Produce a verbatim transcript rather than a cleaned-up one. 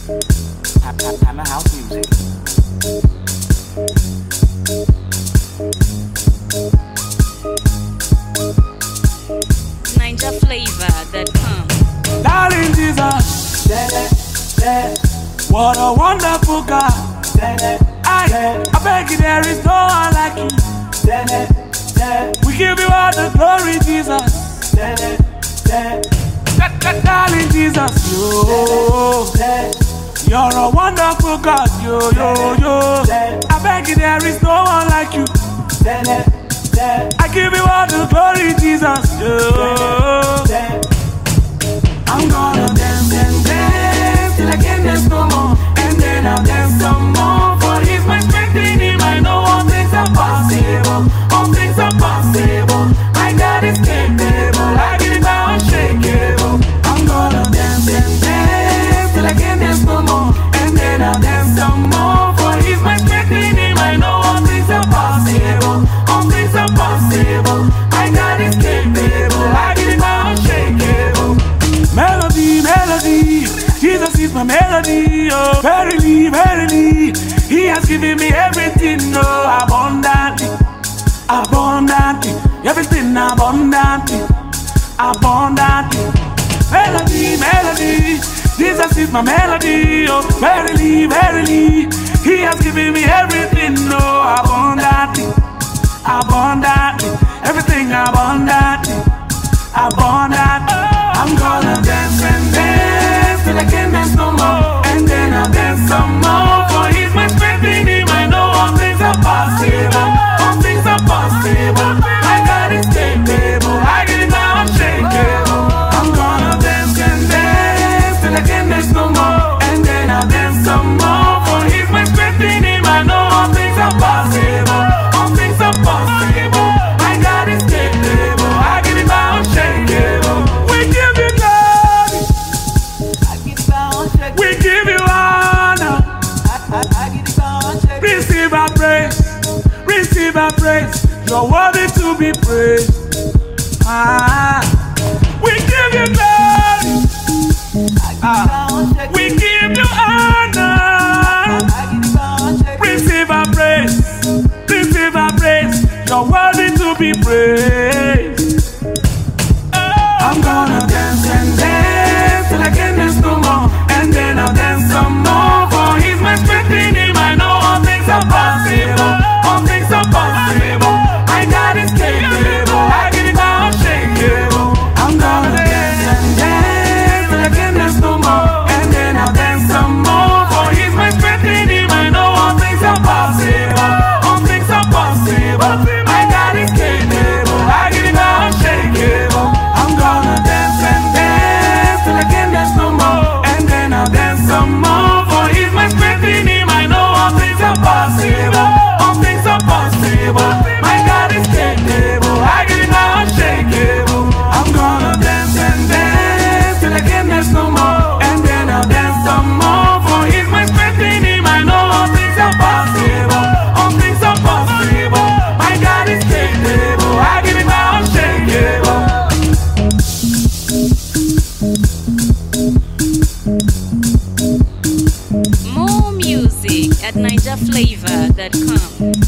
Hammer house music. Ninja Flavor dot com. Darling Jesus, what a wonderful God. I, I beg you, there is no one like you. We give you all the glory, Jesus. Darling Jesus, yo, you're a wonderful God, yo, yo, yo. I beg you, there is no one like you. I give you all the glory, Jesus, yo. I'm gonna dance and dance till I can't dance no more, and then I'll dance some more. For He's my strength in Him, I know all things are possible. All things are possible. My God is capable. I get it now unshakable. I'm gonna dance and dance till I can't dance no more, and then I'll dance some more. For He's my strength in Him, I know all things are possible. All things are possible. My God is capable. I get it now unshakable. Melody, melody, Jesus is my melody, oh. Verily, verily, He has given me everything, oh. Abundantly, abundantly, everything abundantly, abundantly. Melody, melody, Jesus is my melody, oh. Verily, verily, He has given me everything, oh. Abundantly, abundantly, everything abundantly, abundantly. I'm gonna dance and dance till I can't dance no more, and then I'll dance some more. For He's my strength in Him, I know all things are possible. All things are possible. My God is capable. I get it now unshakable. I'm gonna dance and dance till I can't dance no more, and then I'll dance some more. For He's my strength in Him, I know all things are possible. All things are possible. My God is capable. I get it now unshakable. We give you honor. Receive our praise. Receive our praise. You're worthy to be praised. Ah, we give you glory. Ah, we give you honor. Receive our praise. Receive our praise. You're worthy to be praised. I'm gonna dance and dance till I can't dance no more, and then I'll dance some more. For He's my strength in Him, I know all things are possible. All things are possible. My God is capable. I get it now unshakable. I'm gonna dance and dance till I can't dance no more, and then I'll dance some more. For He's my strength in Him, I know all things are possible. All things are possible. My God is capable. I get it now unshakable. I'm gonna dance and dance till I can't dance no more, and then I'll dance some more. For He's my strength in Him, I know all things are possible. All things are possible. My God is capable. I get it now unshakable. I'm gonna dance and dance till I can't dance no more, and then I'll dance some more. For He's my strength in Him, I know all things are possible. All things are possible. My God is capable. I get it now unshakable. More music at Ninja Flavor dot com.